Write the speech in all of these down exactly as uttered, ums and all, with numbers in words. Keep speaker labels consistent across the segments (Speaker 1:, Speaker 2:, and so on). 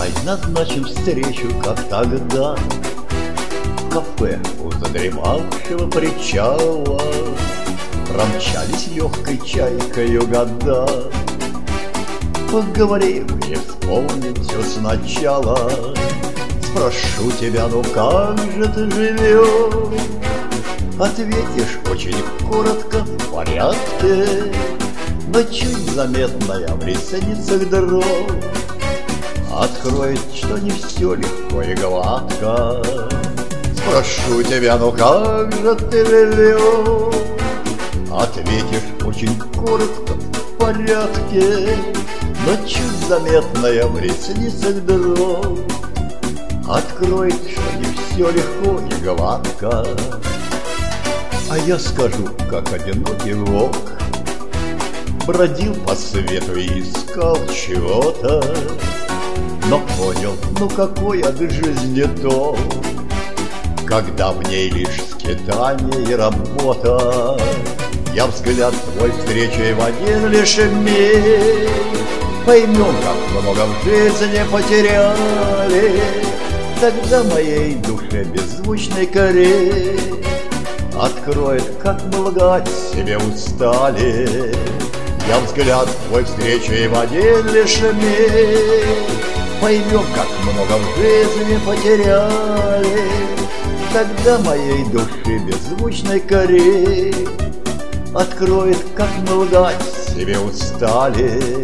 Speaker 1: Давай назначим встречу, как тогда, в кафе у задремавшего причала. Промчались легкой чайкою года. Поговорим и вспомним все сначала. Спрошу тебя, ну как же ты живешь? Ответишь очень коротко, в порядке, но чуть заметная в ресницах дрожь откроет, что не все легко и гладко. Спрошу тебя, ну как же ты живешь? Ответишь очень коротко, в порядке, но чуть заметная в ресницах дрожь откроет, что не все легко и гладко. А я скажу, как одинокий волк бродил по свету и искал чего-то, но понял, ну какой от жизни толк, когда в ней лишь скитание и работа. Я взгляд твой встречей в один лишь миг поймем, как много в жизни потеряли. Тогда моей душе беззвучной коре откроет, как мы лгать себе устали. Я взгляд твой встречей в один лишь миг поймем, как много в жизни потеряли. Тогда моей души беззвучной коре откроет, как мы лгать себе устали.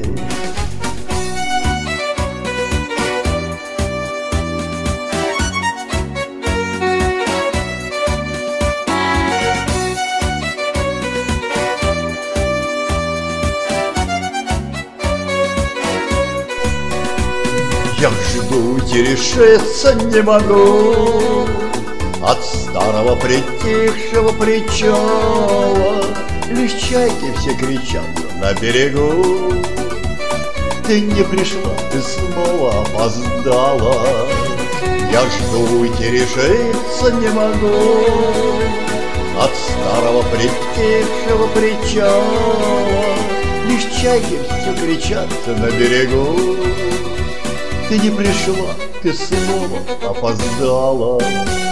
Speaker 1: Я жду и решиться не могу от старого притихшего причала. Лишь чайки все кричат на берегу. Ты не пришла, ты снова опоздала. Я жду и решиться не могу от старого притихшего причала. Лишь чайки все кричат на берегу. Ты не пришла, ты снова опоздала.